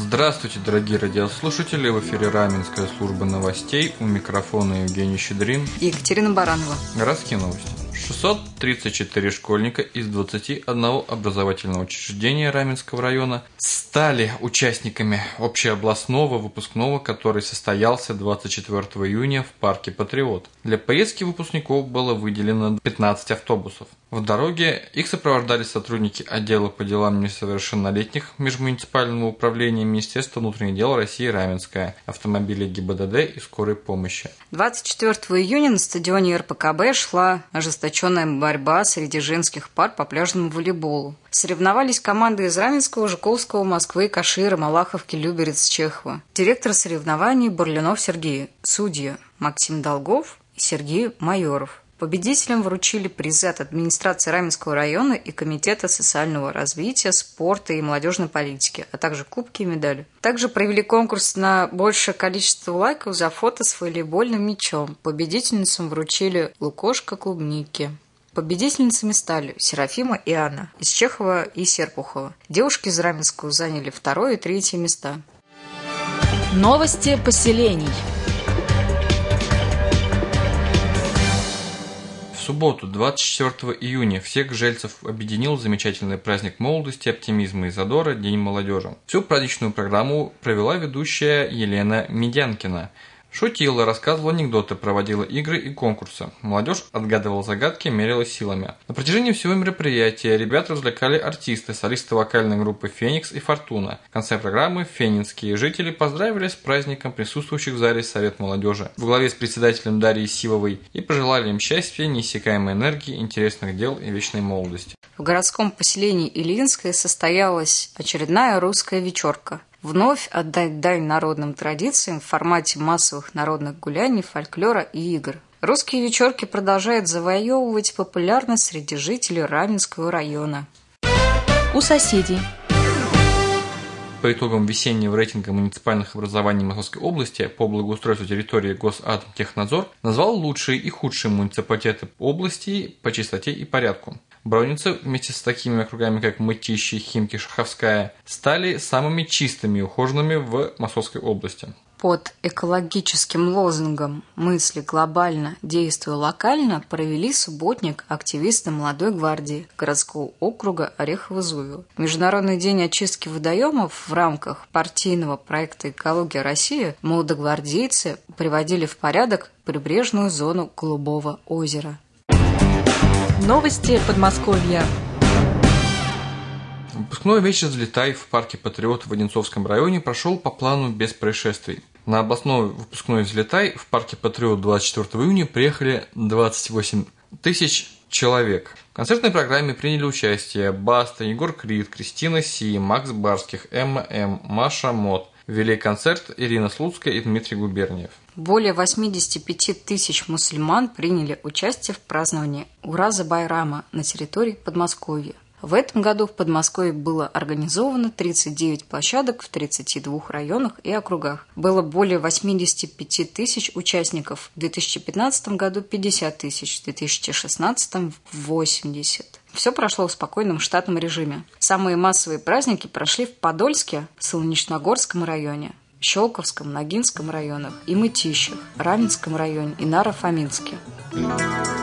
Здравствуйте, дорогие радиослушатели! В эфире Раменская служба новостей. У микрофона Евгений Щедрин и Екатерина Баранова. Городские новости. 634 школьника из 21 образовательного учреждения Раменского района стали участниками общеобластного выпускного, который состоялся 24 июня в парке «Патриот». Для поездки выпускников было выделено 15 автобусов. В дороге их сопровождали сотрудники отдела по делам несовершеннолетних Межмуниципального управления Министерства внутренних дел России Раменское, автомобили ГИБДД и скорой помощи. 24 июня на стадионе РПКБ шла ожесточенная борьба среди женских пар по пляжному волейболу. Соревновались команды из Раменского, Жуковского, Москвы, Кашира, Малаховки, Люберец, Чехова. Директор соревнований Бурлинов Сергей, судьи Максим Долгов и Сергей Майоров. Победителям вручили призы от администрации Раменского района и Комитета социального развития, спорта и молодежной политики, а также кубки и медали. Также провели конкурс на большее количество лайков за фото с волейбольным мячом. Победительницам вручили лукошко клубники. Победительницами стали Серафима и Анна из Чехова и Серпухова. Девушки из Раменского заняли 2 и 3 места. Новости поселений. В субботу, 24 июня, всех жильцев объединил замечательный праздник молодости, оптимизма и задора – День молодежи. Всю праздничную программу провела ведущая Елена Медянкина. Шутила, рассказывала анекдоты, проводила игры и конкурсы. Молодежь отгадывала загадки, мерилась силами. На протяжении всего мероприятия ребят развлекали артисты, солисты вокальной группы «Феникс» и «Фортуна». В конце программы фенинские жители поздравили с праздником присутствующих в зале Совет молодежи в главе с председателем Дарьей Сивовой и пожелали им счастья, неиссякаемой энергии, интересных дел и вечной молодости. В городском поселении Ильинское состоялась очередная русская вечерка. Вновь отдать дань народным традициям в формате массовых народных гуляний, фольклора и игр. Русские вечерки продолжают завоевывать популярность среди жителей Раменского района. У соседей. По итогам весеннего рейтинга муниципальных образований Московской области по благоустройству территории Госатомтехнадзор назвал лучшие и худшие муниципалитеты области по чистоте и порядку. Броницы вместе с такими округами, как Мытищи, Химки, Шаховская, стали самыми чистыми и ухоженными в Московской области. Под экологическим лозунгом «Мысли глобально, действуя локально» провели субботник активисты Молодой гвардии городского округа Орехово-Зуево. Международный день очистки водоемов в рамках партийного проекта «Экология России» молодогвардейцы приводили в порядок прибрежную зону Голубого озера. Новости Подмосковья. Выпускной вечер «Взлетай» в парке «Патриот» в Одинцовском районе прошел по плану без происшествий. На областной выпускной «Взлетай» в парке «Патриот» 24 июня приехали 28 тысяч человек. В концертной программе приняли участие Баста, Егор Крид, Кристина Си, Макс Барских, Эмма М, Маша Мот. Вели концерт Ирина Слуцкая и Дмитрий Губерниев. Более 85 тысяч мусульман приняли участие в праздновании Ураза Байрама на территории Подмосковья. В этом году в Подмосковье было организовано 39 площадок в 32 районах и округах. Было более 85 тысяч участников. В 2015 году 50 тысяч, в 2016 – 80. Все прошло в спокойном штатном режиме. Самые массовые праздники прошли в Подольске, Солнечногорском районе, Щелковском, Ногинском районах и Мытищах, Раменском районе и Наро-Фоминске.